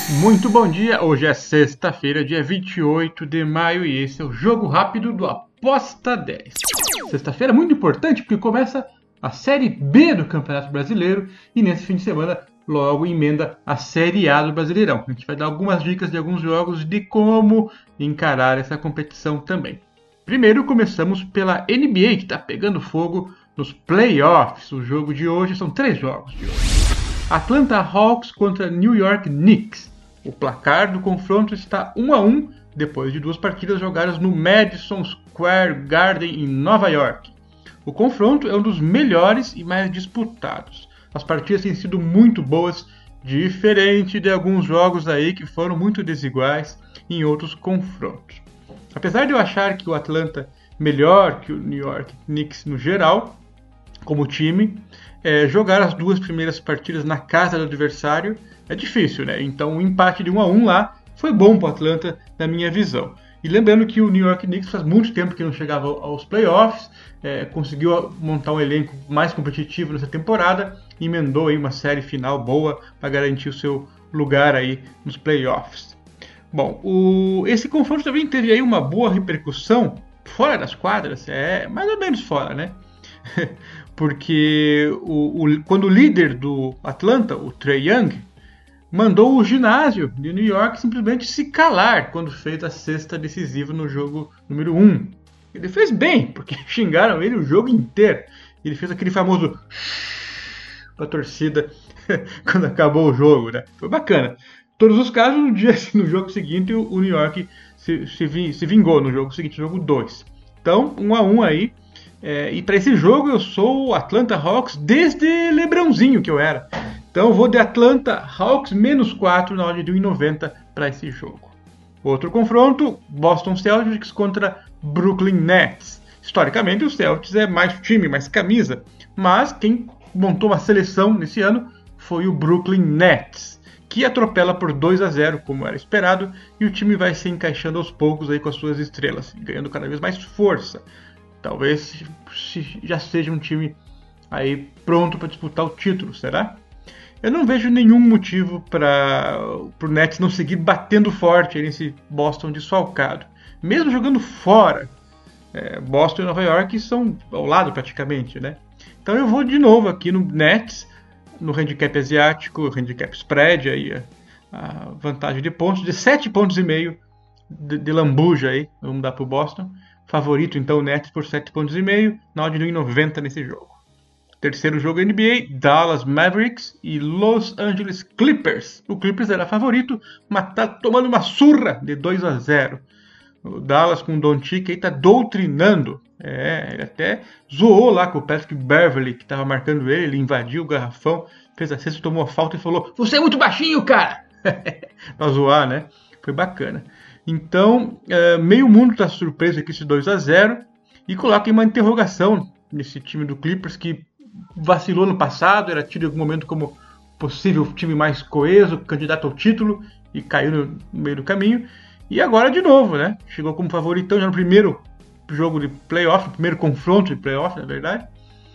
Muito bom dia, hoje é sexta-feira, dia 28 de maio e esse é o Jogo Rápido do Aposta 10. Sexta-feira é muito importante porque começa a Série B do Campeonato Brasileiro e nesse fim de semana logo emenda a Série A do Brasileirão. A gente vai dar algumas dicas de alguns jogos de como encarar essa competição também. Primeiro começamos pela NBA que está pegando fogo nos playoffs. O jogo de hoje são 3 jogos de hoje. Atlanta Hawks contra New York Knicks. O placar do confronto está 1-1 depois de 2 partidas jogadas no Madison Square Garden em Nova York. O confronto é um dos melhores e mais disputados. As partidas têm sido muito boas, diferente de alguns jogos aí que foram muito desiguais em outros confrontos. Apesar de eu achar que o Atlanta melhor que o New York Knicks no geral, como time, jogar as 2 primeiras partidas na casa do adversário é difícil, né? Então o empate de 1-1 lá foi bom para o Atlanta, na minha visão. E lembrando que o New York Knicks faz muito tempo que não chegava aos playoffs, conseguiu montar um elenco mais competitivo nessa temporada, e emendou aí uma série final boa para garantir o seu lugar aí nos playoffs. Bom, esse confronto também teve aí uma boa repercussão fora das quadras, mais ou menos fora, né? Porque quando o líder do Atlanta, o Trae Young, mandou o ginásio de New York simplesmente se calar quando fez a cesta decisiva no jogo número 1. Ele fez bem, porque xingaram ele o jogo inteiro. Ele fez aquele famoso para a torcida quando acabou o jogo, né? Foi bacana. Em todos os casos, no jogo seguinte, o New York se vingou no jogo seguinte, jogo 2. Então, 1-1 aí. E para esse jogo eu sou o Atlanta Hawks desde Lebrãozinho que eu era. Então eu vou de Atlanta Hawks -4 na odd de 1,90 para esse jogo. Outro confronto, Boston Celtics contra Brooklyn Nets. Historicamente o Celtics é mais time, mais camisa, mas quem montou uma seleção nesse ano foi o Brooklyn Nets, que atropela por 2-0, como era esperado, e o time vai se encaixando aos poucos aí com as suas estrelas, ganhando cada vez mais força. Talvez já seja um time aí pronto para disputar o título, será? Eu não vejo nenhum motivo para o Nets não seguir batendo forte nesse Boston desfalcado. Mesmo jogando fora, Boston e Nova York são ao lado praticamente, né? Então eu vou de novo aqui no Nets, no handicap asiático, handicap spread, aí, a vantagem de pontos, de 7,5 pontos de lambuja aí, vamos dar para o Boston. Favorito então o Nets por 7,5 pontos, na odd de 1,90 nesse jogo. Terceiro jogo NBA, Dallas Mavericks e Los Angeles Clippers. O Clippers era favorito, mas tá tomando uma surra de 2-0. O Dallas com o Doncic aí tá doutrinando. Ele até zoou lá com o Patrick Beverley, que estava marcando ele invadiu o garrafão, fez a cesta, tomou a falta e falou: "Você é muito baixinho, cara!" Pra zoar, né? Foi bacana. Então, meio mundo tá surpreso aqui esse 2-0 e coloca uma interrogação nesse time do Clippers que vacilou no passado, era tido em algum momento como possível time mais coeso, candidato ao título, e caiu no meio do caminho. E agora de novo, né? Chegou como favoritão já no primeiro jogo de playoff, no primeiro confronto de playoff, na verdade.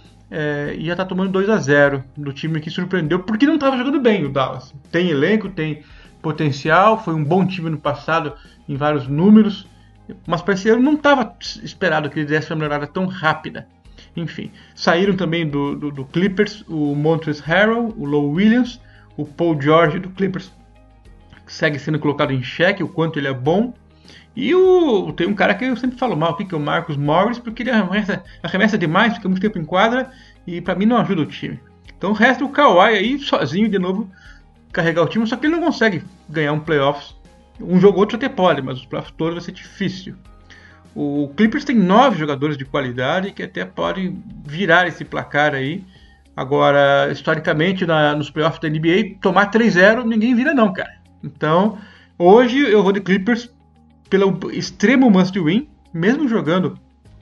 E já tá tomando 2-0 do time que surpreendeu, porque não estava jogando bem o Dallas. Tem elenco, tem potencial, foi um bom time no passado em vários números, mas para esse ano não estava esperado que ele desse uma melhorada tão rápida. Enfim, saíram também do Clippers o Montrezl Harrell, o Lou Williams, o Paul George do Clippers segue sendo colocado em xeque, o quanto ele é bom. E tem um cara que eu sempre falo mal, que é o Marcus Morris, porque ele arremessa demais, fica muito tempo em quadra e para mim não ajuda o time. Então resta o Kawhi aí sozinho de novo carregar o time, só que ele não consegue ganhar um playoffs. Um jogo ou outro até pode, mas os playoffs todos vai ser difícil. O Clippers tem 9 jogadores de qualidade que até podem virar esse placar aí. Agora, historicamente, nos playoffs da NBA, tomar 3-0 ninguém vira não, cara. Então, hoje eu vou de Clippers pelo extremo must win, mesmo jogando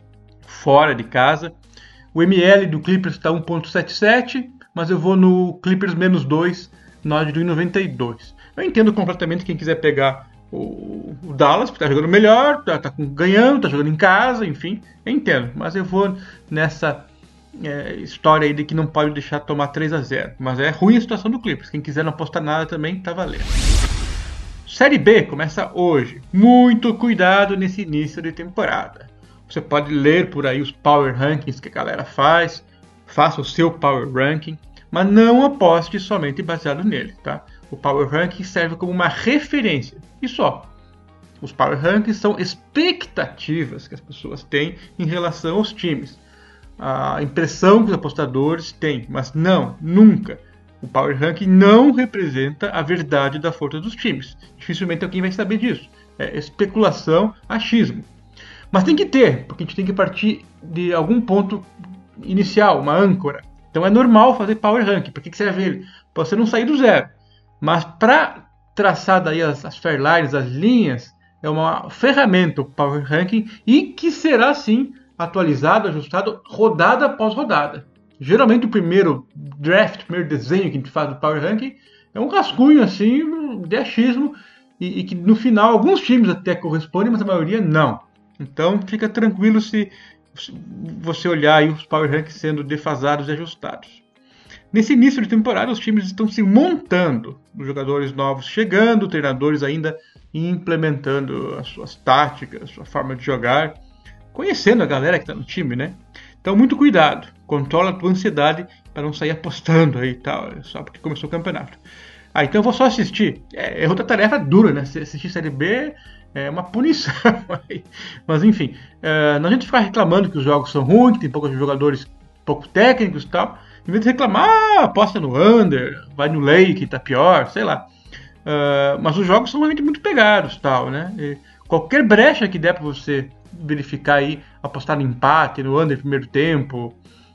fora de casa. O ML do Clippers está 1.77, mas eu vou no Clippers -2, na odd de 1,92. Eu entendo completamente quem quiser pegar o Dallas, porque tá jogando melhor, tá ganhando, tá jogando em casa, enfim, eu entendo. Mas eu vou nessa história aí de que não pode deixar tomar 3-0. Mas é ruim a situação do Clippers. Quem quiser não apostar nada também, tá valendo. Série B começa hoje. Muito cuidado nesse início de temporada. Você pode ler por aí os Power Rankings que a galera faz. Faça o seu Power Ranking. Mas não aposte somente baseado nele, tá? O Power Ranking serve como uma referência. E só. Os Power Rankings são expectativas que as pessoas têm em relação aos times. A impressão que os apostadores têm. Mas não, nunca. O Power Ranking não representa a verdade da força dos times. Dificilmente alguém vai saber disso. É especulação, achismo. Mas tem que ter, porque a gente tem que partir de algum ponto inicial, uma âncora. Então é normal fazer Power Ranking. Para que serve ele? Para você não sair do zero. Mas para traçar daí as fairlines, as linhas, é uma ferramenta o Power Ranking e que será sim atualizado, ajustado, rodada após rodada. Geralmente o primeiro draft, o primeiro desenho que a gente faz do Power Ranking é um rascunho assim de achismo e que no final alguns times até correspondem, mas a maioria não. Então fica tranquilo se você olhar aí os Power Rankings sendo defasados e ajustados. Nesse início de temporada os times estão se montando, os jogadores novos chegando, treinadores ainda implementando as suas táticas, a sua forma de jogar, conhecendo a galera que está no time, né? Então, muito cuidado. Controla a tua ansiedade para não sair apostando aí e tal, só porque começou o campeonato. Então eu vou só assistir. É outra tarefa dura, né? Assistir Série B é uma punição. Mas, enfim, não a gente ficar reclamando que os jogos são ruins, que tem poucos jogadores pouco técnicos e tal. Em vez de reclamar, aposta no under, vai no lay que tá pior, sei lá. Mas os jogos são realmente muito pegados tal, né? E qualquer brecha que der para você verificar aí, apostar no empate, no under primeiro tempo,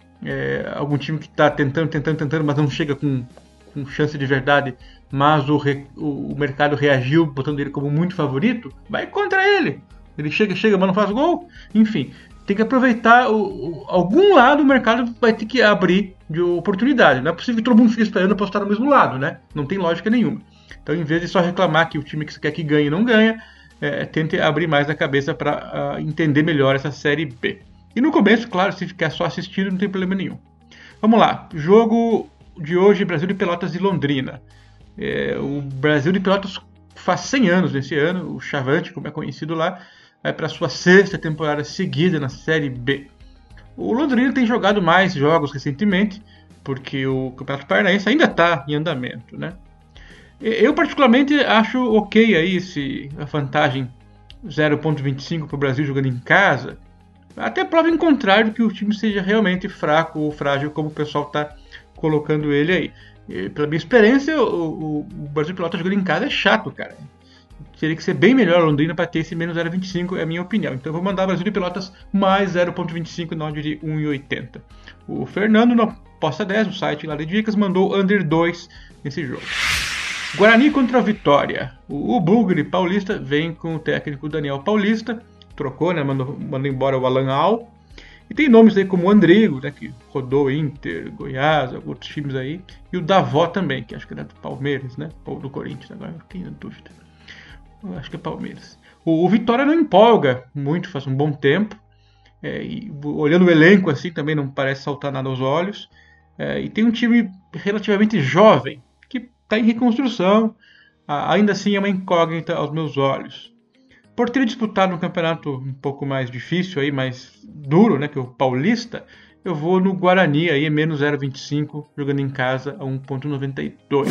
algum time que está tentando, mas não chega com chance de verdade, mas o mercado reagiu, botando ele como muito favorito, vai contra ele. Ele chega, mas não faz gol. Enfim, tem que aproveitar algum lado o mercado vai ter que abrir de oportunidade. Não é possível que todo mundo fique esperando apostar no mesmo lado, né? Não tem lógica nenhuma. Então, em vez de só reclamar que o time que você quer que ganhe não ganha, tente abrir mais a cabeça para entender melhor essa Série B. E no começo, claro, se ficar só assistindo, não tem problema nenhum. Vamos lá. Jogo de hoje, Brasil de Pelotas e Londrina. O Brasil de Pelotas faz 100 anos nesse ano. O Chavante, como é conhecido lá, vai para a sua 6ª temporada seguida na Série B. O Londrina tem jogado mais jogos recentemente, porque o Campeonato Paranaense ainda está em andamento, né? Eu particularmente acho ok aí a vantagem 0.25 para o Brasil jogando em casa. Até prova em contrário que o time seja realmente fraco ou frágil como o pessoal está colocando ele aí. E, pela minha experiência, o Brasil Pelotas jogando em casa é chato, cara. Teria que ser bem melhor a Londrina para ter esse menos 0.25, é a minha opinião. Então eu vou mandar o Brasil de Pelotas mais 0.25 na odd de 1,80. O Fernando, na Aposta 10, o site lá de dicas, mandou under 2 nesse jogo. Guarani contra a Vitória. O Bugre Paulista vem com o técnico Daniel Paulista. Trocou, né? Mandou embora o Alan Al. E tem nomes aí como o Andrigo, né? Que rodou Inter, Goiás, outros times aí. E o Davó também, que acho que era do Palmeiras, né? Ou do Corinthians, agora fiquei na dúvida. Eu acho que é Palmeiras. O Vitória não empolga muito, faz um bom tempo. E olhando o elenco assim também não parece saltar nada aos olhos. E tem um time relativamente jovem, que está em reconstrução. Ainda assim é uma incógnita aos meus olhos. Por ter disputado um campeonato um pouco mais difícil, aí, mais duro, né, que o Paulista, eu vou no Guarani, aí, menos 0,25, jogando em casa a 1,92.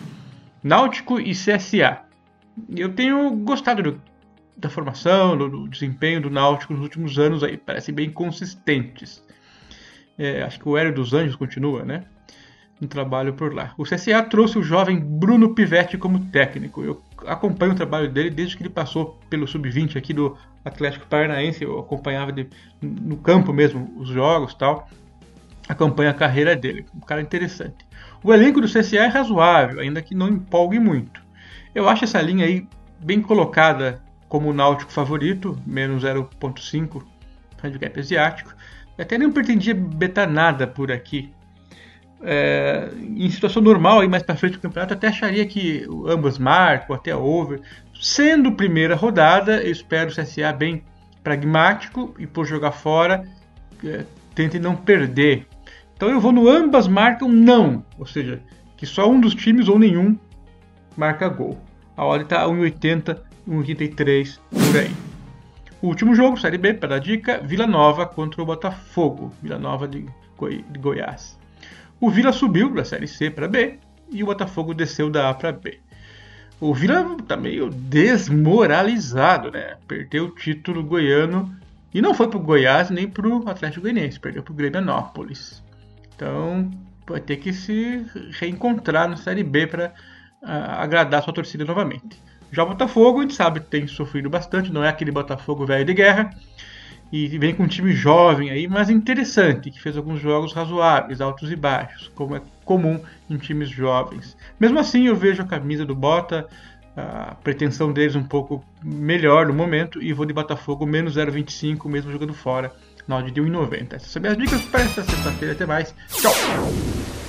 Náutico e CSA. Eu tenho gostado da formação, do desempenho do Náutico nos últimos anos, aí, parecem bem consistentes. Acho que o Hélio dos Anjos continua, né? Um trabalho por lá. O CSA trouxe o jovem Bruno Pivetti como técnico. Eu acompanho o trabalho dele desde que ele passou pelo Sub-20 aqui do Atlético Paranaense. Eu acompanhava no campo mesmo os jogos e tal. Acompanho a carreira dele. Um cara interessante. O elenco do CSA é razoável, ainda que não empolgue muito. Eu acho essa linha aí bem colocada como o Náutico favorito, menos 0.5, handicap asiático. Eu até não pretendia betar nada por aqui. Em situação normal, aí mais para frente do campeonato, até acharia que ambas marcam, até over. Sendo primeira rodada, eu espero o CSA bem pragmático e por jogar fora, tente não perder. Então eu vou no ambas marcam não, ou seja, que só um dos times ou nenhum marca gol. A odd está 1,80, 1,83 por aí. O último jogo, Série B, para a dica, Vila Nova contra o Botafogo. Vila Nova de Goiás. O Vila subiu da Série C para B e o Botafogo desceu da A para B. O Vila está meio desmoralizado, né? Perdeu o título goiano e não foi para o Goiás nem para o Atlético Goianiense, perdeu para o Grêmio-Anópolis. Então vai ter que se reencontrar na Série B para agradar sua torcida novamente. Já o Botafogo, a gente sabe que tem sofrido bastante, não é aquele Botafogo velho de guerra, e vem com um time jovem aí, mas interessante, que fez alguns jogos razoáveis, altos e baixos, como é comum em times jovens. Mesmo assim, eu vejo a camisa do Bota, a pretensão deles um pouco melhor no momento, e vou de Botafogo menos 0,25, mesmo jogando fora, na odd de 1,90. Essas são minhas dicas para esta sexta-feira. Até mais. Tchau!